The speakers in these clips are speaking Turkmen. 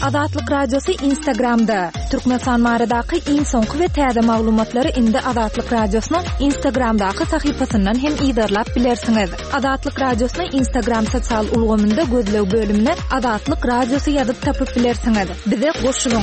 Adatlyk Radiosu Instagramda. Türkmenistan maradaky iň soňky we täze maglumatlary indi Adatlyk Radiosynyň Instagramdaky sahypasyndan hem ýydarlap bilersiňiz. Adatlyk Radiosynyň Instagram sosial ulgamynda gözlew bölümine Adatlyk Radiosu ýazyp tapyp bilersiňiz. Bize goşulyň.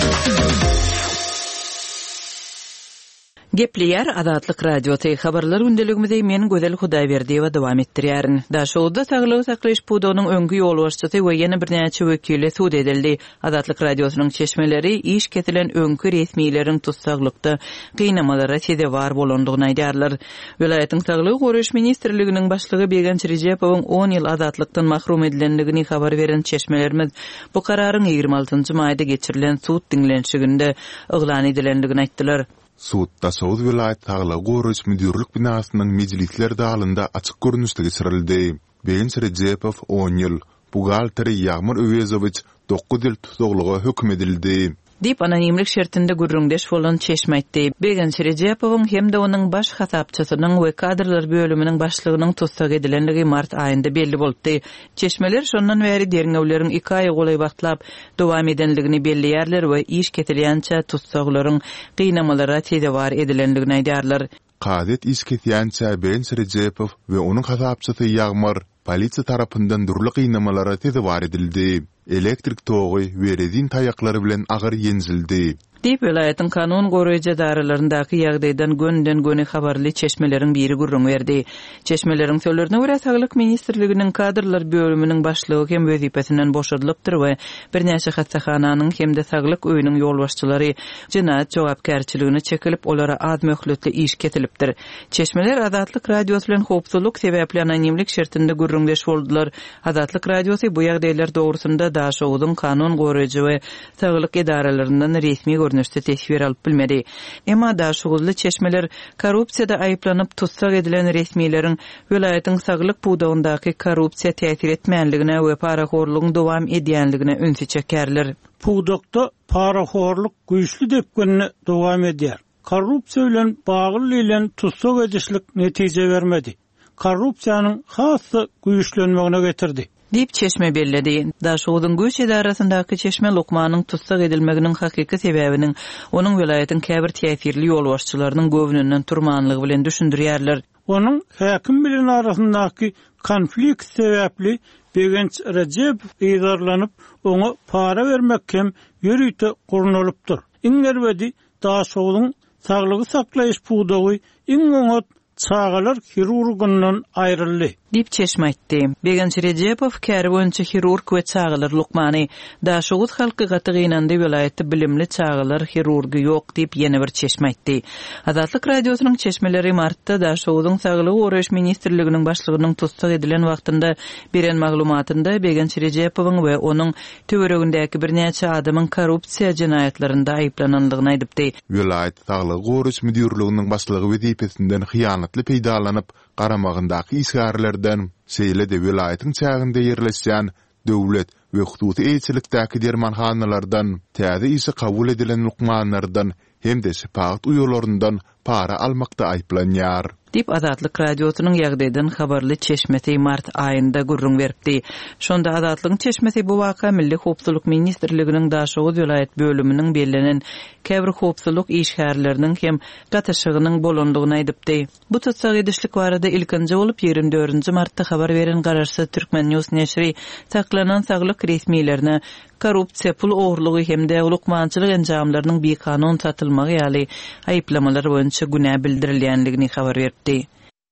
Gepleyer Adatlyk Radiosu habarlar gündeligimizde men Gözel Hudaýberdiýewa dowam etdirýärin. Daşowda saglyk saklaýyş pudugynyň öňkü ýolbaşçysy we ýene bir näçe wekili suud edildi. Adatlyk Radiosynyň çeşmeleri iş ketilen öňkü resmiýetleriň tutsaglykda gynamalara sede bar bolandygyny aýdýarlar. Welaýatyň saglyk goraýyş ministrliginiň başlygy Begenç Rejepowyň 10 ýyl adatlikdan mahrum edilendigini habar beren çeşmelerimiz bu kararyň 26-njy maýda geçirilen suud diňlenşiginde yglan edilendigini aýtdylar. Suudda Soğuz vilayet Tağla Goraýyş müdürlük binasının meclisler dağılında açık görünüşde geçirildi. Begenç Rejepow 10 ýyl, bugalteri Ýagmur Öwezowiç 9 ýyl tutukluga hökm edildi. Dip anonimlik şertinde gürrüňdeş bolan çeşme aýtdy. Begenç Rejepowyň hemde onuň baş hasapçysynyň we kadrlar bölüminiň başlygynyň tutsak edilenligi mart aýynda belli boldy. Çeşmeler şondan bäri derňewleriň 2 aý golay wagtlap dowam edenligini belliýärler we iş ketilýänçä tutsaklaryň gynamalara tedewar edilenligini aýdýarlar. Qadet iş ketýänçä Begenç Rejepow we onuň hasapçysy Ýagmur polisiýa tarapyndan durly gynamalara tedewar edildi. Elektrik togy we rezin taýaklary bilen agyr ýenzildi. Dip welaýatyň kanun goraýjy daralaryndaky ýagdaýdan gönden göne habarly çeşmeleriň biri gurrun berdi. Çeşmeleriň söýlerine görä Saglyk ministrliginiň kadrlar bölüminiň başlygy hem wezipesinden boşadylypdyr we bir näçe hastahananyň hem de Saglyk öýüniň ýolbaşçylary jinayet jogapkärçiligine çekilip olara az möhletli iş ketilipdir. Çeşmeler Adatlyk Radiosu bilen howpsuzlyk sebäpli anonimlik şertinde gurrundeş boldular. Adatlyk Radiosu bu ýagdaýlar dogrusyda daşowdyň kanun goraýjy we Saglyk idaralaryndan resmi görnüşde tesbir alıp bilmedi. Emma daşuguzly çeşmeler korrupsiýada aýyplanyp tutsak edilen resmiýetlerin welaýatyň saglyk pudagyndaky korrupsiýa täsir etmänligine we paraxorlygyň dowam edýänligine ünsü çekerler. Pudakda paraxorlyk güýçli depgenne dowam edýär. Korrupsiýa bilen bagly bilen tutsak edişlik netije bermedi. Korrupsiýanyň hasy güýçlenmegine getirdi. Dip çeşme belledi. Daşowdyň güýç edarasyndaky çeşme lokmanyň tutsak edilmeginiň hakyky sebäbiniň onuň welaýatyň käbir täsirli ýolbaşçylarynyň gowunundan turmanlygy bilen düşündirýärler. Onuň häkim bilen arasyndaky konflikt sebäpli Begenç Rejepow ýydarlanyp oňa para bermek hem ýürüýte gurnulypdyr. Iňerwedi daşowdyň saglygy saklaýyş pudugy iň oňat çağalar hirurgundan ayrıldı. Dip çeşme aýtdy. Begenç Rejepow käri boýunça hirurg we çağalar lukmany. Daşowut halky gaty gynandy welaýatda bilimli çağalar hirurgy ýok dip ýene bir çeşme aýtdy. Adatlyk Radiosynyň çeşmeleri martda daşowdyň saglyk goraýyş ministrliginiň başlygynyň tutsak edilen wagtynda beren maglumatynda Begenç Rejepowyň we onuň töweregindäki bir näçe adamyň korrupsiýa jinayetlerinde aýyplananlygyny aýdypdy. Welaýat saglyk goraýyş müdürliginiň başlygy wezipesinden hyýanatly peýdalanyp garamagyndaky isgarlardan seýle de welaýatyň çäginde ýerleşýän döwlet we hukuky eýçilikdäki dermanhanalardan täze isi kabul edilen lukmanlardan hem de şepaat uýurlaryndan para almakda aýplanýar. Dip Adatlyk Radiosynyň ýagdaýdan habarly çeşmesi mart aýynda gurrun berdi. Şonda Adatlyk çeşmesi bu waka Milli Howpsuzlyk ministrliginiň Daşowuz vilayet bölüminiň bellänen käbir howpsuzlyk işgärleriniň hem gatnaşygynyň bolandygyny aýdypdy. Bu tutsak edişlik barada ilkinji bolup 24-nji martda habar beren Garaşsa Türkmen News neşri saklanan saglyk resmiýetlerine korrupsiýa, pul oğurlugy hem de lukmançylyk enjamlarynyň bir kanun satylmagy ýaly aýyplamalar boýunça günä bildirilýänligini habar berdi.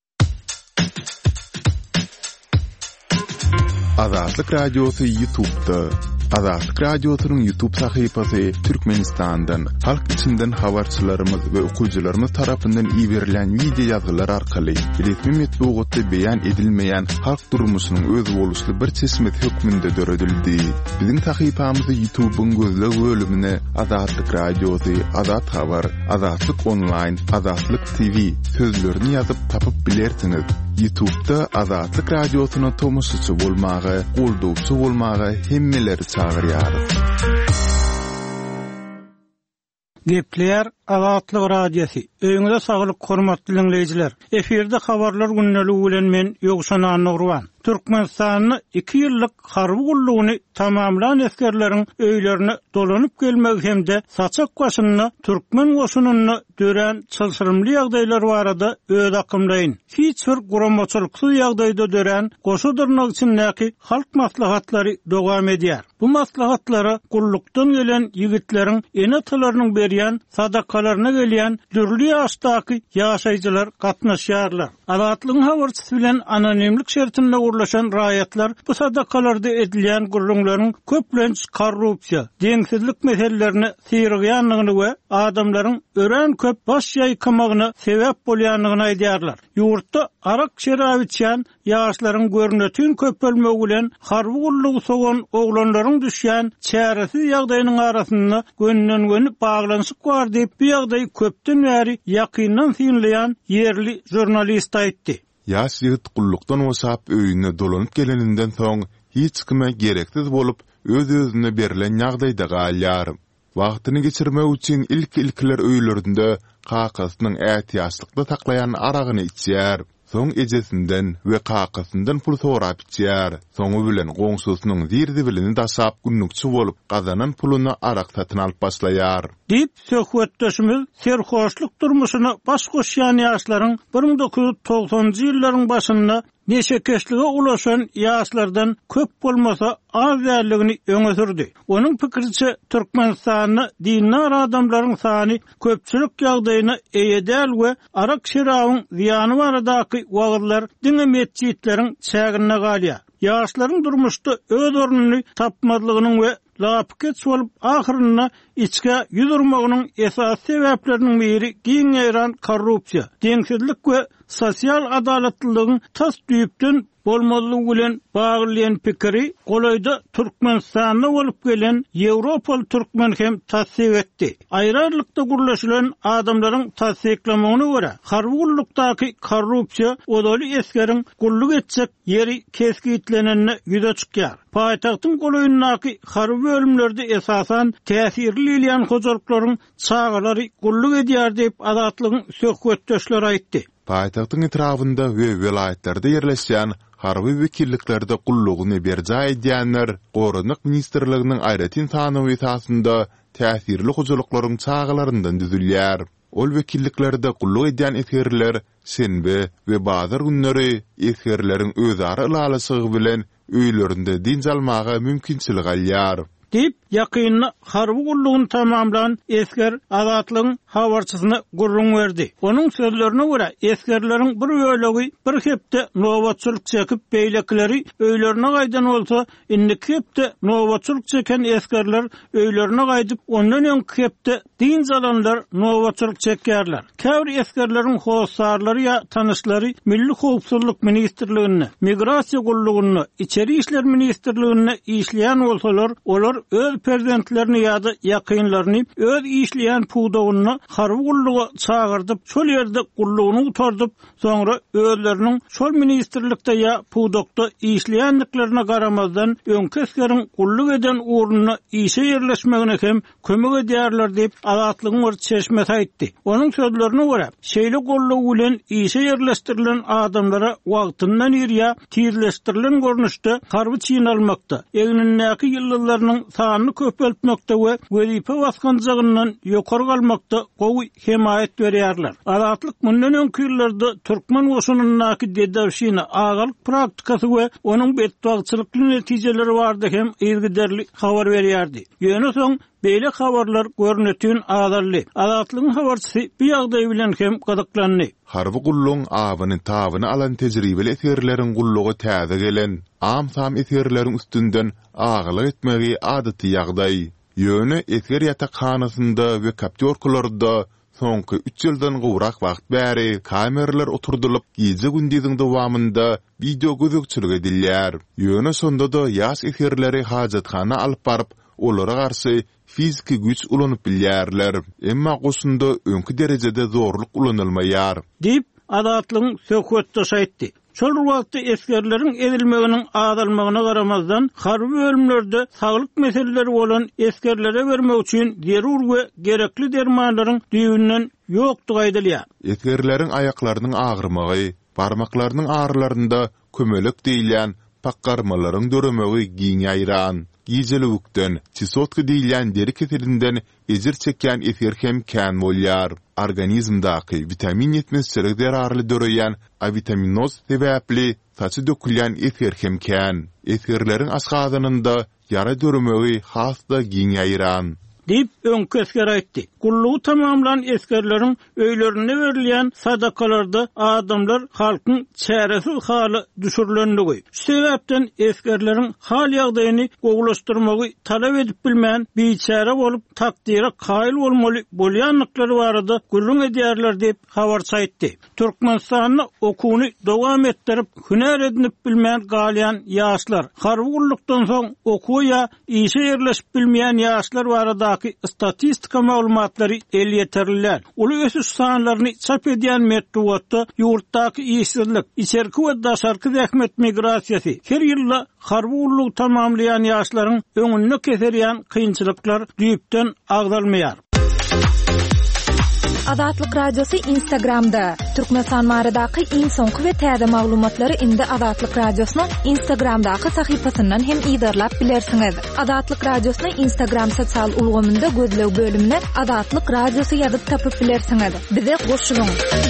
Adatlyk Radiosu YouTube'da. Adatlyk Radiosynyň YouTube sahypasy Türkmenistandan, halk içinden habarçylarymyz we okuwçylarymyz tarapyndan ýiberilen video ýazylar arkaly resmi metbuatda beýan edilmeýän halk durmuşynyň öz boluşly bir çeşmet hökmünde döredildi. Biziň sahypamyzy YouTube'un gözleg bölümine Adatlyk Radiosu, Adat Habar, Adatlyk Online, Adatlyk TV sözlerini ýazyp tapyp bilersiňiz. YouTube'da Adatlyk Radiosyna tomoşaçy bolmagy, goldowçy bolmagy hemmeleri çağırýar. Gepleyer Azatlyk radiosu. Öňüňizde saglyk, hormatly dinleyijiler. Eferde habarlar günnäli bilen men Ýogşan Nurwan. Türkmenistanyň 2 ýyllyk harby gullugyny tamamlan eskerleriň öýlerini dolanyp gelmek hemde saçak başyny türkmen goşunyny dören çylsyrymly ýagdaýlar barada öz akymlaýyn. Hiç bir guramaçylyksy ýagdaýda dören goşudurnyň içindäki halk maslahatlary dowam edýär. Bu maslahatlara gullukdan gelen ýigitleriň enetalarynyň berýän sadakalaryna gelýän dürli ýaşdaky ýaşaýjylar gatnaşýarlar. Azatlygyň habarçysy bilen anonimlik şertinde urlaşan raýatlar bu sadakalarda edilýän gurrunlaryň köplenç korrupsiýa, deňsizlik meselelerini syrgýanlygyny we adamlaryň ören köp baş ýaýkamagyna sebäp bolýanlygyny aýdýarlar. Ýurtda arak şerap içýän ýaşlaryň görnetini köp bölmegi bilen harby gullugy sogan oglanlaryň düşýän çäresiz ýagdaýynyň arasynda gönnen baglanyşyk bar diýip bu ýagdaýy köpden bäri ýakyndan synlaýan ýerli jurnalist aýtdy. Ýaş ýigit gullukdan osap öýüne dolanyp geleninden soň hiç kime gereksiz bolup öz-özüne berilen ýagdaýda galýar. Wagtyny geçirmek üçin ilkler öýlerinde kakasynyň ätiýaçlykda taklayan aragyny içýär. Soň ejesinden we kakasyndan pul sorap içýär. Soňu bilen goňsusynyň zirdi bilini dasap günnükçi bolup gazanan puluny arak satyn alyp başlaýar. Dip söhbetdeşimiz serhoşluk durmuşyna baş goşýan ýaşlaryň 1990-njy ýyllaryň başynda neşekeşlige ulaşan ýaşlardan köp bolmasa az ýerligini öňe sürdi. Onuň pikiriçe Türkmenistanyň dinler adamlaryň sany köpçülik ýagdaýyna eýedäl we arak şerabyň ziýany baradaky wagtlar diňe mescitleriň çägine galýar. Ýaşlaryň durmuşda öz ornuny tapmadlygynyň we lapket bolup ahyrynda içke ýüzürmeginiň esas sebäpleriniň biri giň ýaran korrupsiýa, deňsizlik we sosial adaletliligin tas düýüpden bolmalygy bilen baglanýan pikiri golayda Türkmenistanyna bolup gelen Ýewropaly türkmen hem tasdik etdi. Aýrarlykda gurlaşylan adamlaryň tasdiklamagyna görä, harby gullukdaky korrupsiýa odaly eskeriň gulluk etjek ýeri keskitlenende ýüze çykýar. Paýtagtyň golayyndaky harby bölümlerde esasan täsirli ilýän hojalyklaryň çağalary gulluk edýär diýip Azatlygyň söhbetdeşleri aýtdy. Paýtagtyň etrafynda we welaýetlerde ýerleşýän harby wekilliklerde gullugyny berjä edýänler Goranyk ministrliginiň aýratyn tanywy esasynda täsirli hojalyklaryň çağalaryndan düzülýär. Ol wekilliklerde gulluk edýän eskerler senbe we bazar günleri eskerleriň özara ulalysygy bilen öýlerinde din almaga mümkinçilik alýar. Dip ýakynly harby gullugyny tamamlan esker Azatlygyň habarçysyna gurrun berdi. Onuň sözlerine görä eskerleriň bir bölegi bir hepde nowatçylyk çekip beýlekleri öýlerine gaýdan bolsa, indi hepde nowatçylyk çeken eskerler öýlerine gaýdyp ondan öň hepde din zalanlar nowatçylyk çekýärler. Käbir eskerleriň howsarlary ýa tanyşlary Milli Howpsuzlyk ministrligine, Migrasiýa gullugyny, İçeri işler ministrligine işleýän bolsalar, olar öz prezidentlerini ýa-da ýakynlaryny öz işleýän puwdagyny harby gulluga çağırdyp, şol ýerde gullugyny utardyp, soňra özleriniň şol ministrlikde ýa puwdakda işleýänliklerine garamazdan öňki eskeriň gulluk eden ornuny işe ýerleşmegine hem kömek edýärler diýip Azatlygyň bir çeşmesi aýtdy. Onuň sözlerine görä, şeýle gulluk bilen işe ýerleşdirilen adamlara wagtyndan ýa tizleşdirilen görnüşde harby çiğnalmakda. Egnindäki ýyllarlarynyň sanyny köpeltmekde we wezipe baskanjygyndan ýokary galmakda gowy hemayet berýärler. Azatlyk mundan öňki ýyllarda türkmen goşunynyňky dedawşyny agalyk praktikasy we onuň betbagçylykly netijeleri bardy hem ýergiderli habar berýärdi. Ýöne soň beýle habarlar görnetýän adally. Azatlygyň habarçysy bu ýagdaý bilen hem gadaklandy. Harby gullugyň abyny tabyny alan tejribeli eserleriň gullugy täze gelen, am-sam eserleriň üstünden agalyk etmegi adaty ýagdaý. Ýöne eser ýatakhanasynda we kaptyorkalarda soňky 3 ýyldan gowrak wagt bäri kameralar oturdulyp gije gündüziň dowamında video gözükçülük edilýär. Ýöne sonda da ýaş eserleri hajathana alyp baryp olara garşy fiziki güç ulanyp bilýärler. Emma gosunda öňki derejede zorluk ulanylmaýar. Dip Azatlygyň söhbetde aýtdy. Şol wagtda eskerleriň edilmeginiň adalmagyna garamazdan harby bölümlerde saglyk meseleleri bolan eskerlere bermek üçin zerur we gerekli dermanlaryň düýünden ýokdugy aýdylýar. Eskerleriň aýaklarynyň agyrmagy, barmaklarynyň ağrılarında kömelek diýilýän pakkarmalaryň döremegi giň aýran. Gijelükden, çisotky diýilýän deri keselinden ejir çekýän eser hem kän bolýar. Organizmdaky vitamin yetmezçilik derarly döreýän avitaminoz sebäpli saçy dökülýän eser hem kän. Eserleriň aşgazynynda yara döremegi hasda giň aýran. Dip öňkü esker aýtdy. Gullugy tamamlan eskerleriň öýlerine berilýän sadakalarda adamlar halkyň çäresiz haly düşürlenligi. Şu sebäpden eskerleriň hal ýagdaýyny gowulaşdyrmagy talap edip bilmän biçara bolup takdira kaýyl bolmaly bolýanlyklary barada gurrun edýärler diýip habar saýtdy. Türkmenistanyň okuwny dowam etdirip hüner edinip bilmän galýan ýaşlar harby gullukdan soň okuwya işe ýerleşip bilmeýän ýaşlar barada statistika maglumatlary el ýeterilýär. Uly ösüş sanlaryny çap edýän metduatda ýurtdaky işsizlik, içerki we daşarky zähmet migrasiýasy her ýylla harby ullugy tamamlayan ýaşlaryň öňüne keserýän kynçylyklar düýpden agdalmaýar. Azatlyk radiosu Instagramda. Türkmenistan maradaky iň soňky we täze maglumatlary indi Azatlyk radiosynyň Instagramdaky sahypasyndan hem ýerlap bilersiňiz. Azatlyk radiosynyň Instagram sosial ulgamynda gözlew bölümine Azatlyk radiosu ýazyp tapyp bilersiňiz. Bize goşulyň.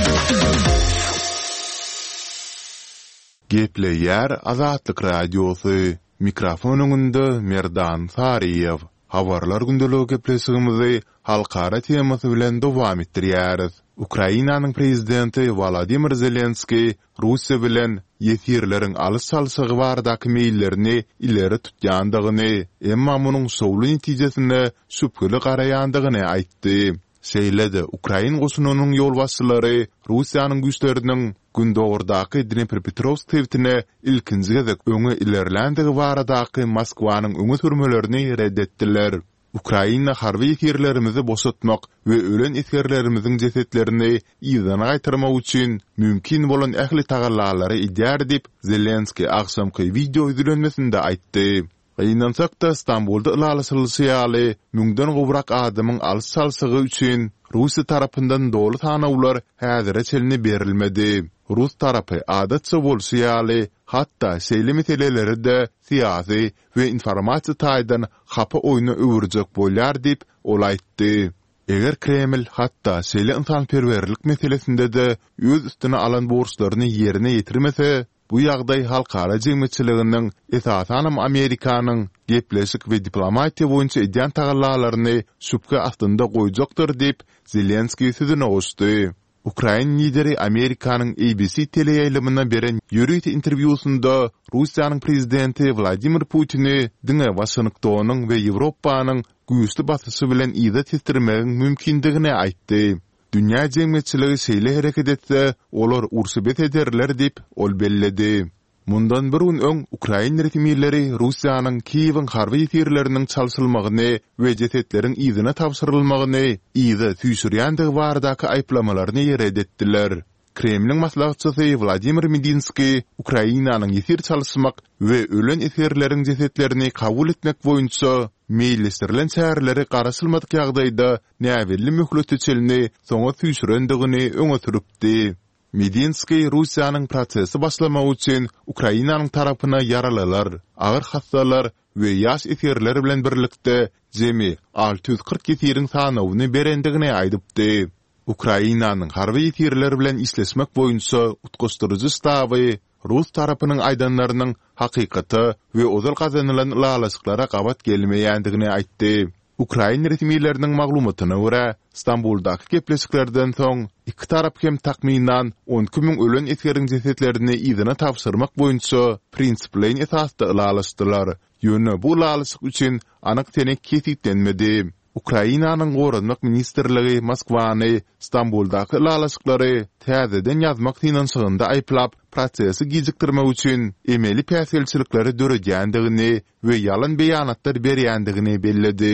Gepleýär Azatlyk radiosu. Mikrofonunda Merdan Sariýew. Habarlar gündəligi gepleşigimizi halkara temasy bilen dowam etdirýäris. Ukrainanyň prezidenti Volodymyr Zelenski Russiýa bilen ýetirleriň alys-salysygy baradaky meýillerini ileri tutýandygyny, emma munyň sowlu netijesine şüpheli garaýandygyny aýtdy. Şeýlede Ukraina goşunynyň ýolbaşçylary Russiýanyň güýçleriniň gündogurdaky Dnepropetrovsk tewtine ilkinji gezek öňe ilerlendigi baradaky Moskwanyň öňe sürmelerini reddetdiler. Ukraina harby ýerlerimizi boşatmak we ölen eskerlerimiziň jesetlerini ýygyna gaýtyrmak üçin mümkin bolan ähli tagallalary iddiar edip Zelenski akşamky video izlenmesinde aýtdy. Aýnansakda Istanbulda ılalysylysyaly müňden gowrak adamyň alys-salysygy üçin Russiýa tarapyndan dolu tanawlar häzire çelini berilmedi. Rus tarapy adatça bolsaýaly hatda şeýle meseleleri de siýasy we informasiýa taýdan hapa oýuna öwürjek bolýar diýip ol aýtdy. Eger Kreml hatda şeýle insanperwerlik meselesinde de öz üstüne alan borçlaryny ýerine ýetirmese, bu ýagdaý halkara jemgyýetçiliginiň esasanam Amerikanyň gepleşik we diplomatiýa boýunça edýän tagallalaryny şüphe astynda goýjakdyr diýip Zelenski sözüne goşdy. Ukraina lideri Amerikanyň ABC teleýaýlymyna beren ýürüýt interwýusunda Russiýanyň prezidenti Vladimir Putini diňe Washingtonyň we Ýewropanyň güýçli basysy bilen ýa-da testirmegiň mümkindigini aýtdy. Dünya jemgyýetçiligi şeýle hereket etse, olar ursubet ederler diýip ol belledi. Mundan bir gün öň Ukraina resmiýetleri Russiýanyň Kiýewiň harby ýerleriniň çalsylmagyny we jesetleriň ýygyna tapşyrylmagyny ýa-da süýşürýändige baradaky aýplamalaryny reddetdiler. Kremliň maslahatçysy Vladimir Medinski Ukrainanyň ýetir çalsmak we ölen eserleriň jesetlerini kabul etmek boýunça meýillestirilen çäreleri garaşylmadyk ýagdaýda näwelli möhlet çelini soňa süýşürendigini öňe süripdi. Medinski Russiýanyň prosesi başlamak üçin Ukrainanyň tarapyna yaralylar, agyr hastalar we ýaş eserler bilen birlikde jemi 640 eseriň sanawyny berendigini aýdypdy. Ukrainanyň harby ýetirler bilen işleşmek boýunça utgaşdyryjy staby Rus tarapynyň aýdanlarynyň hakykaty we ozal gazanylan ulalaşyklara gabat gelmeýändigini aýtdy. Ukraina resmiýetleriniň maglumatyna görä, Istanbuldaky gepleşiklerden soň iki tarap hem takminan 12.000 ölen etkeriň jesetlerini ýygyna tapşyrmak boýunça prinsipleň esasda ulalaşdylar. Ýöne bu ulalaşyk üçin anyk tenek kesipdenmedi. Ukrainanyň Gorunmak ministrligi Moskwany Istanbuldaky ulalaşyklary täzeden ýazmak finansyagynda aýplap prosesi gijikdirmek üçin emeli päselçilikleri döredýändigini we ýalan beýanatlar berýändigini belledi.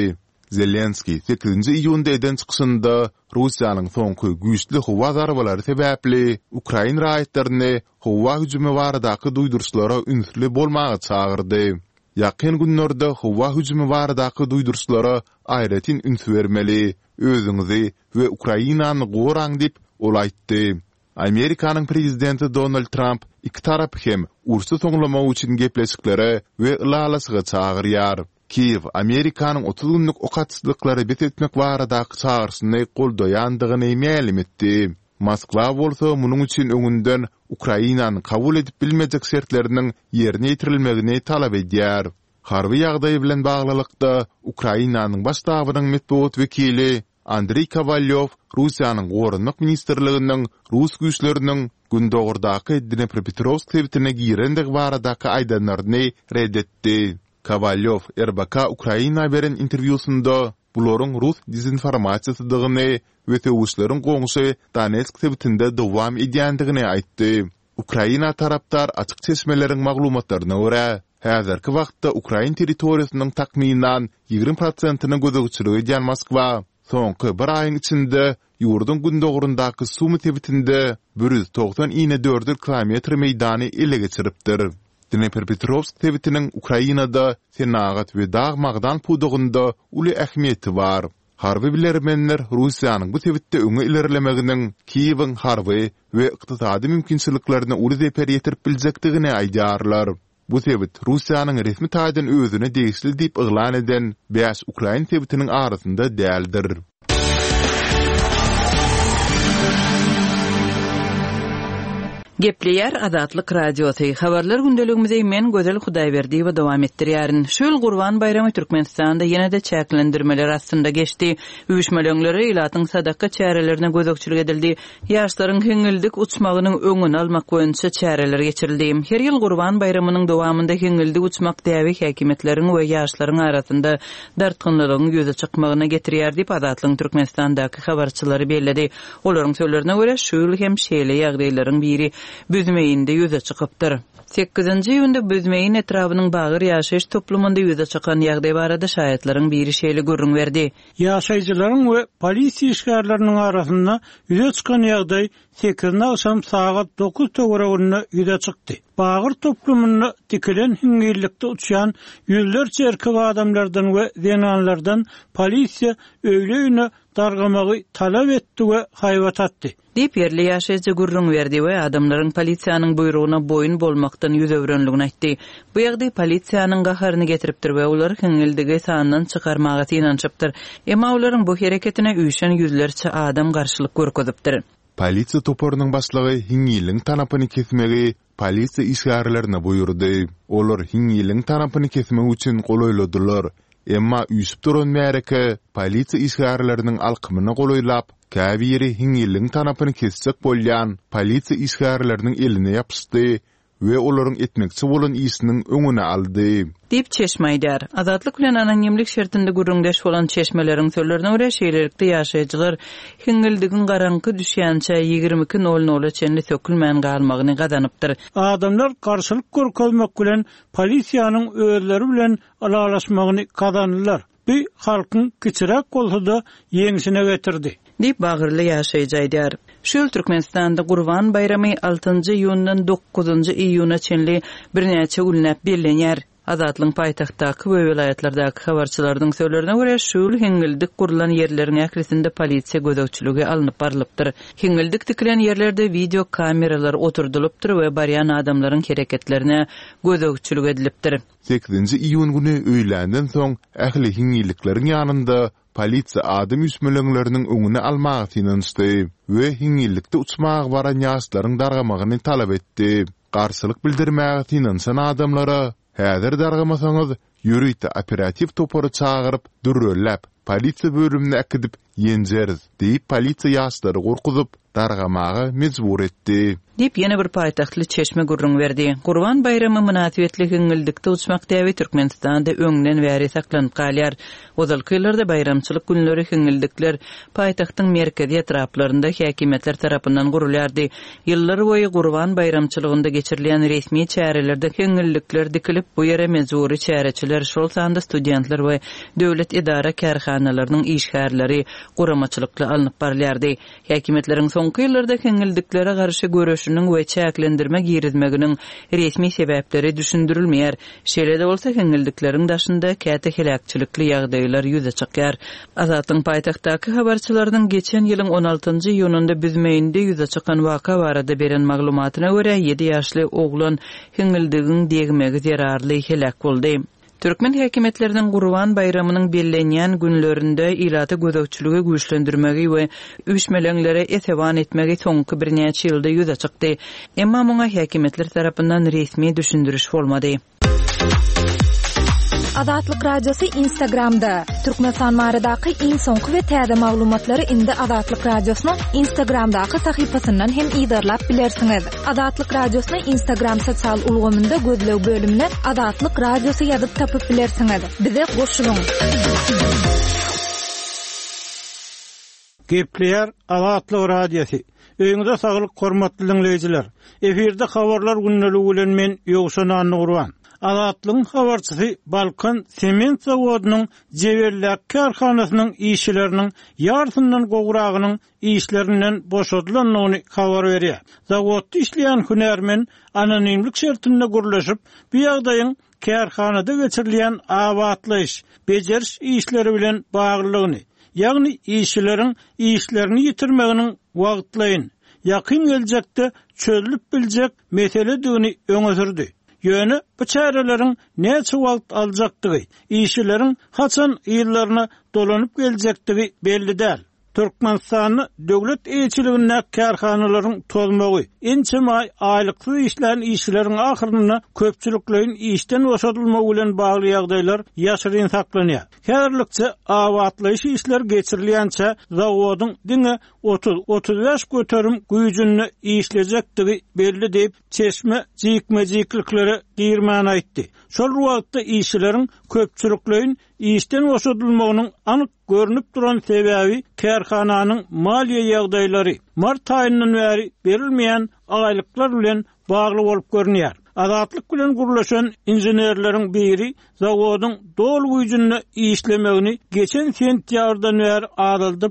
Zelenski 8 iyunda eden çıkışında Rusiyanın soňky güýçli howa zarbalary sebäpli Ukraina raýatlaryny howa hüjumy baradaky duýdurşlara ünsli bolmagy çagyrdy. Ýakyn günlerde howa hüjumy baradaky duýdurşlara aýratyn üns bermeli, özüňizi we Ukrainany goraň dip ol aýtdy. Amerikanyň prezidenti Donald Trump iki tarap hem ursy soňlama üçin gepleşiklere we ılalasıga çagyrýar. Kiev Amerikanyň 30 günlük okatsızlyklary betetmek baradaky çağrısyny goldaýandygyny ma'lum etdi. Moskwa bolsa munyň üçin öňünden Ukrainanyň kabul edip bilmejek şertleriniň ýerine ýetirilmegini talap edýär. Harby ýagdaý bilen baglylykda Ukrainanyň başdabynyň medeniýet wekili Andrei Kovalyov Rusiýanyň Gorunmak ministrliginiň Rus güýçleriniň gündogurdaky Dnepropetrovsk sebitine girendik baradaky aýdanlaryny reddetdi. Kovalyov RBK Ukraina beren interwýusunda bularyň Rus dezinformasiýasydygyny we töwüşleriň goňşy Donetsk sebitinde dowam edýändigini aýtdy. Ukraina taraptar açyk çeşmeleriň maglumatlaryna görä, häzirki wagtda Ukraina territoriýasynyň takminan 20%-nyň gözegçiligi edýän Moskwa soňky bir aýyň içinde ýurdun gündogurundaky sumy sebitinde 194 kilometr meýdany ele geçiripdir. Dnepropetrovsk sebitiniň Ukrainada senagat we dağmagdan pudugunda uly ähmiýeti bar. Harby bilermenler Rusiýanyň bu sebitde öňe ilerlemeginiň Kiýewiň harby we ykdysady mümkinçiliklerini uly zeper ýetirip biljekdigini aýdýarlar. Bu sebit Rusiýanyň resmi taýdan özüne degişli diýip yglan eden 5 Ukraina sebitiniň arasynda däldir. Gepleýär Azatlyk radiosy. Habarlar gündeligimizi men Gözel Hudaýberdi we dowam etdirýärin. Şol Gurban bayramy Türkmenistanda ýene-de çäklendirmeler aslynda geçdi. Üýüşmelerleri ilatyň sadaka çärelerine gözekçilik edildi. Ýaşlaryň heňildik uçmagynyň öňüni almak boýunça çäreler geçirildi. Her ýyl Gurban bayramynyň dowamında heňildik uçmak däwi häkimetleriň we ýaşlaryň arasynda dartgynlygyň ýüze çykmagyna getirýär diýip Azatlyk Türkmenistandaky habarçylary bellädi. Olaryň sözlerine görä şol hem şeýle ýagdaýlaryň biri büzmeýinde ýüze çykypdyr. 8-nji ýylda büzmeýin etrabynyň bagyr ýaşaýyş toplumynda ýüze çykan ýagdaý barada şahyatlaryň biri şeýle görüň berdi. Ýaşaýjylaryň we polisiýa işgärleriniň arasynda ýüze çykan ýagdaý 8-nji akşam saat 9 töwereginde ýüze çykdy. Bagyr toplumyny dikilen hiňillikde uçýan ýüzlerçe erkek adamlardan we zenanlardan polisiýa öýleýine dargamagy talap etdi we haýbat atdy. Diýip ýerli ýaşaýjy gurrun berdi we adamlaryň polisiýanyň buyruguna boyun bolmakdan ýüz öwrenligini aýtdy. Bu ýagdaý polisiýanyň gaharyny getiripdir we olar heňildigi sanyndan çykarmagy inançypdyr. Emma olaryň bu hereketine üýşen ýüzlerçe adam garşylyk görkezipdir. Polisiýa toporunyň başlygy hiňiliň tanapyny kesmegi polisiýa işgärlerine buyurdy. Olar hiňiliň tanapyny kesmek üçin golaýladylar. Emma üýsüp duran märeke polisiýa işgärleriniň alkymyny golaýlap, käbiri hiňiliň tanapyny kesjek bolýan polisiýa işgärleriniň eline ýapyşdy we olaryň etmekçi bolan işiniň öňüne aldy. Diýip çeşmeýdär. Azatlyk bilen anonimlik şertinde gurrundaş bolan çeşmeleriň sözlerine görä şeýlelikde ýaşaýjylar hiňildigin garanky düşýänçe 22:00 çenli sökülmän galmagyny gazanypdyr. Adamlar garşylyk görkezmek bilen polisiýanyň özleri bilen alalaşmagyny gazandylar. Bu halkyň kiçirek bolsa da ýeňsine getirdi. Diýip bagyrly ýaşaýjy aýdýar. Şol Türkmenistanda Gurban bayramy 6-njy ýundan 9-njy iýuna çenli birnäçe günläp bellenýär. Azatlyň paýtagtdaky we vilayatlardaky habarçylaryň sözlerine görä şol heňildik gurulan ýerleriň ählisinde polisiýa gözegçiligi alınıp barlypdyr. Heňildik dikilen ýerlerde video kameralar oturdulypdyr we barýan adamlaryň hereketlerine gözegçilik edilipdir. 8-nji iýun güni öýlenden soň ähli heňillikleriň ýanynda polisiýa adam üsmeleriniň öňüne almagy tinançdy we heňillikde uçmagy baran ýaşlaryň dargamagyny talap etdi. Garşylyk bildirmäge tinançan adamlara häzir dargamasaňyz ýürüýte operativ topory çagyryp, dürrelläp, polisiýa bölümine äkidip yenjeriz diýip polisiýa ýaşlary gorkuzyp dargamagy mejbur etdi. Dip yine bir paytahtly Çeşme gurrun berdi. Gurban bayramy münasibetli giňildikde uçmak täbi Türkmenistanda öňden bäri saklanyp galýar. Ozalkylarda bayramçylyk günleri giňildikler paytahtyň merkezi etraplarynda häkimetler tarapyndan gurulýardy. Ýyllar boýy Gurban bayramçylygynda geçirilen resmi çärelerde giňildikler dikilip bu ýere mezuri çäreçiler şol sanda studentler we döwlet idara kärhanalarynyň işgärleri guramaçylykly alınıp barýardy. Häkimetleriň soňky ýyllarda giňildiklere garşy görüş we çäklendirme girizmeginiň resmi sebäpleri düşündirilmeýär. Şeýle bolsa giňildikleriň daşynda käte helakçylykly ýagdaýlar ýüze çykýar. Azatyň paýtaxtdaky habarçylarynyň geçen ýylyň 16-njy ýununda büzmeýinde ýüze çykan waka barada beren maglumatyna görä 7 ýaşly oglan giňildigiň degmegi zerarly helak boldy. Türkmen häkimetleriniň Gurban bayramynyň bellenýän günlerinde ilaty gözegçiligi güýçlendirmegi we üýtmelenlere eteban etmegi soňky birnäçe ýylda ýüze çykdy. Emma muňa häkimetler tarapyndan resmi düşündiriş bolmady. Adatlyk radiosu Instagramda. Türkmenistan maradaky iň soňky we täze maglumatlary indi Adatlyk radiosynyň Instagramdaky sahypasyndan hem ýydarlap bilersiňiz. Adatlyk radiosynyň Instagram sosial ulgamynda gözlew bölümine Adatlyk radiosu ýazyp tapyp bilersiňiz. Bize goşulyň. Gepler Adatlyk radiosu. Öňüňizde saglyk hormatly dinleýijiler. Eferde habarlar günneligi bilen men Ýogşan Anurwan. Adatlyň habarçysy Balkan sement zawodynyň Jewerlak karhanasynyň işçileriniň ýartyndan gowragynyň işlerinden boşadylynyny habar berýär. Zawodda işleýän hünärmen anonimlik şertinde gurlaşyp, bu ýagdaýyň karhanada geçirilýän awatlyş, beceriş işleri bilen baglylygyny, ýagny işçileriň işlerini ýitirmeginiň wagtlaýyn, ýakyn geljekde çözülüp biljek meseledigini öňe sürdi. Ýöne bu çäreleriň näçe wagt aljakdygy, işçileriň haçan ýyllaryna dolanyp geljektigi belli däl. Türkmenistany döwlet eýçiligine karhanalaryň tolmagy, ençeme aýlykly işlären işçileriň ahyrynda köpçüliklerin işden boşadylmagy bilen bagly ýagdaýlar ýaşyryn saklanýar. Häzirlikçe awatlyş işler geçirilýänçe zawodyň diňe 30-35 göterim güýjünde işlejekdigi belli diýip Çeşme jikme-jiklikleri girmän aýtdy. Şol wagtda işçileriň köpçüliklerin işden boşadylmagynyň anyk görünüp duran sebäbi karhananyň maliýe ýagdaýlary mart aýyndan bäri berilmeýän aýlyklar bilen bagly bolup görünýär. Adatlyk bilen gurlaşan injenerleriň biri zawodyň dol güýjünde işlemegini geçen sentýardan bäri adaldyp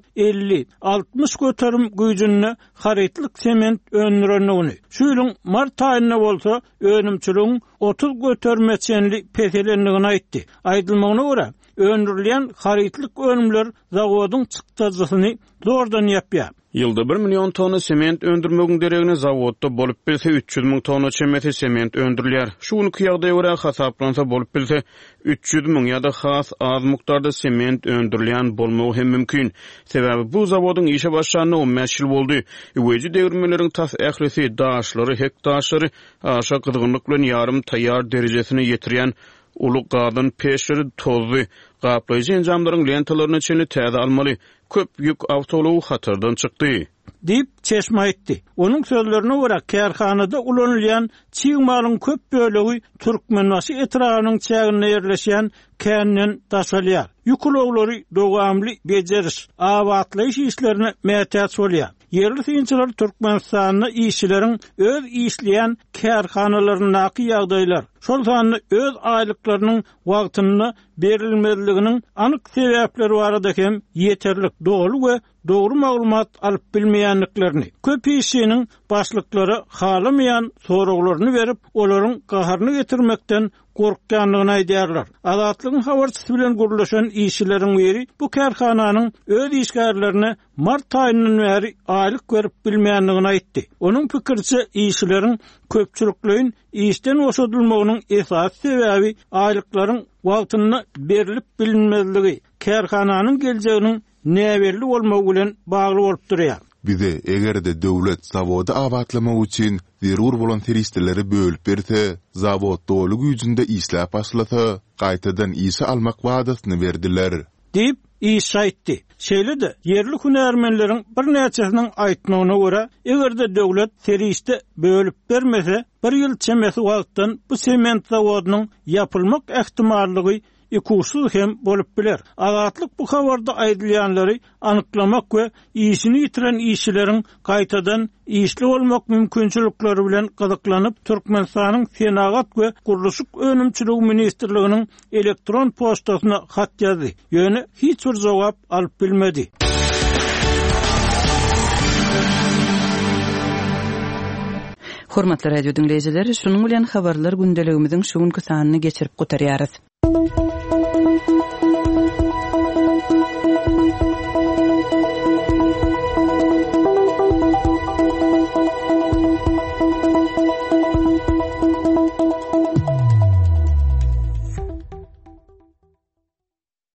50-60 göterim güýjünde haritlik sement öndürenigini. Şu ýylyň mart aýynda bolsa önümçiligiň 30 götermeçenli peselenligini aýtdy. Aýdylmagyna görä öndürilen haritlik önümler zawodyň çykdasyny zordan ýapýar. Ýylda 1 million tonna sement öndürmegiň deregine zawodda bolup bilse 300 000 tonna çemeti sement öndürilýär. Şuny ýagdaýa görä hasaplansa bolup bilse 300 000 ýa-da has az mukdarda sement öndürilýän bolmagy hem mümkin. Sebäbi bu zawodyň işe başlanyny 15 ýyl boldy. Öweji degirmenleriň tas ählisi daşlary, hektaşlary aşa gyzgynlyk bilen ýarym taýýar derejesine ýetirýän uluk gadyn peşleri tozdy. Gaplaýjy enjamlaryň lentalaryny çeni täze almaly. Köp ýük awtology hatardan çykdy. Dip Çeşme aýtdy. Onuň sözlerine görä karhanada ulanylýan çyýmalyň köp bölegi Türkmenbaşy etragynyň çägine ýerleşýän känden taşalýar. Ýukulawlary dowamly beceriş, awatlyş işlerine mätäç bolýar. Yerli synçylar Türkmenistanyň işçileriň öz işleýän karhanalarynaky ýagdaýlar, şol sany öz aýlyklarynyň wagtyny berilmezliginiň anyk sebäpleri barada hem ýeterlik dogry we dogry maglumat alyp bilmeýänliklerini, köp işçiniň başlyklary halamaýan soraglaryny berip, olaryň gaharyny getirmekden gorkýanlygyny aýdýarlar. Adatlygyň habarçysy bilen gurlaşan işçileriň biri bu karhananyň öz işgärlerini mart aýyndan bäri aýlyk berip bilmeýänligini aýtdy. Onuň pikirçe işçileriň köpçüliklerin işden boşadylmagynyň esas sebäbi aýlyklaryň wagtyny berilip bilinmezligi, karhananyň geljeginiň näberli bolmagy bilen bagly bolup durýar. Bize egerde döwlet zawody abatlamak üçin zerur bolan teristleri bölüp berse, zawod dolu güýjünde işläp başlasa, gaýtadan işe almak wadasyny berdiler. Dip iş aýtdy. Şeýle-de yerli hünärmenleriň bir näçesiniň aýtmagyna görä, egerde döwlet teriste bölüp bermese, bir ýyl çemesi wagtdan bu sement zawodynyň ýapylmak ähtimallygy ikursuz hem bolup biler. Azatlyk bu habarda aýdylýanlary anyklamak we işini ýitiren işçileriň gaýtadan işli bolmak mümkinçilikleri bilen gyzyklanyp Türkmenistanyň Senagat we Gurulşyk Önümçiligi ministrliginiň elektron poçtasyna hat ýazdy. Ýöne hiç bir jogap alyp bilmedi. Hormatly radio dinleýijiler, şunuň bilen habarlar gündeligimiziň şu günkü sanyny geçirip gotarýarys.